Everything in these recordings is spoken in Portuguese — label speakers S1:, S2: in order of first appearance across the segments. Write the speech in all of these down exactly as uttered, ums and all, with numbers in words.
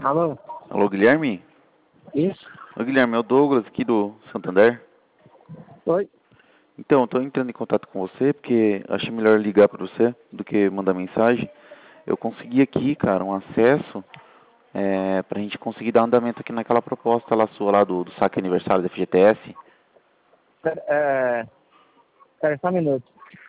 S1: Alô?
S2: Alô, Guilherme?
S1: Isso?
S2: Ô, Guilherme, é o Douglas aqui do Santander.
S1: Oi?
S2: Então, eu tô entrando em contato com você porque achei melhor ligar para você do que mandar mensagem. Eu consegui aqui, cara, um acesso é, pra gente conseguir dar andamento aqui naquela proposta lá sua, lá do, do saque aniversário da F G T S.
S1: Pera, é... Pera só um minuto.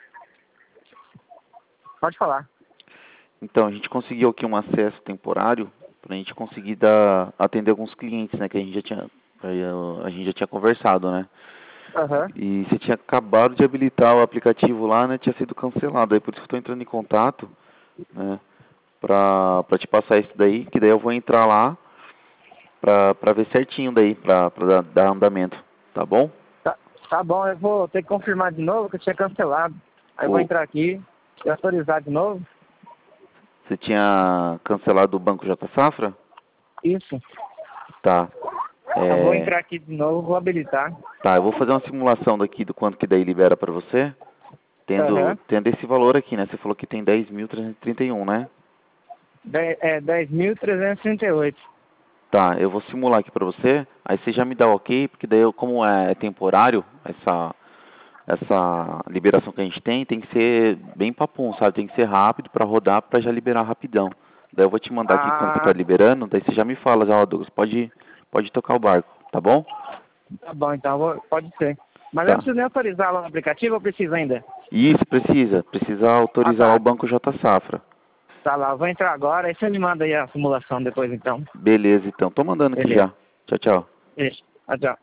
S1: Pode falar.
S2: Então, a gente conseguiu aqui um acesso temporário pra gente conseguir dar, atender alguns clientes, né, que a gente já tinha, a gente já tinha conversado, né?
S1: Aham.
S2: E você tinha acabado de habilitar o aplicativo lá, né? Tinha sido cancelado. Aí por isso que eu tô entrando em contato, né? Pra, pra te passar isso daí, que daí eu vou entrar lá pra, pra ver certinho daí, pra, pra dar, dar andamento. Tá bom?
S1: Tá, tá bom, eu vou ter que confirmar de novo que eu tinha cancelado. Aí eu vou
S2: O,
S1: entrar aqui e autorizar de novo.
S2: você tinha cancelado o Banco J Safra?
S1: Isso.
S2: Tá.
S1: Eu vou
S2: É,
S1: entrar aqui de novo, vou habilitar.
S2: tá, eu vou fazer uma simulação daqui do quanto que daí libera pra você. Tendo,
S1: Aham.
S2: tendo esse valor aqui, né? Você falou que tem dez mil trezentos e trinta e um, né?
S1: De- É dez mil trezentos e trinta e oito.
S2: Tá, eu vou simular aqui pra você, aí você já me dá o ok, porque daí eu, como é, é temporário, essa, essa liberação que a gente tem, tem que ser bem papum, sabe? Tem que ser rápido pra rodar, pra já liberar rapidão. Daí eu vou te mandar aqui quando que tá
S1: Ah,
S2: liberando, daí você já me fala, já, ó, Douglas, pode, pode tocar o barco, tá bom?
S1: tá bom, então vou- pode ser. Mas eu não
S2: Tá.
S1: preciso nem autorizar lá no aplicativo ou preciso ainda?
S2: Isso, precisa, precisa
S1: Ah,
S2: autorizar lá o
S1: tá.
S2: Banco J Safra.
S1: Tá lá, eu vou entrar agora, aí você me manda aí a simulação depois então.
S2: Beleza, então, tô mandando aqui
S1: Beleza.
S2: já. Tchau, tchau.
S1: Isso. Ah, tchau.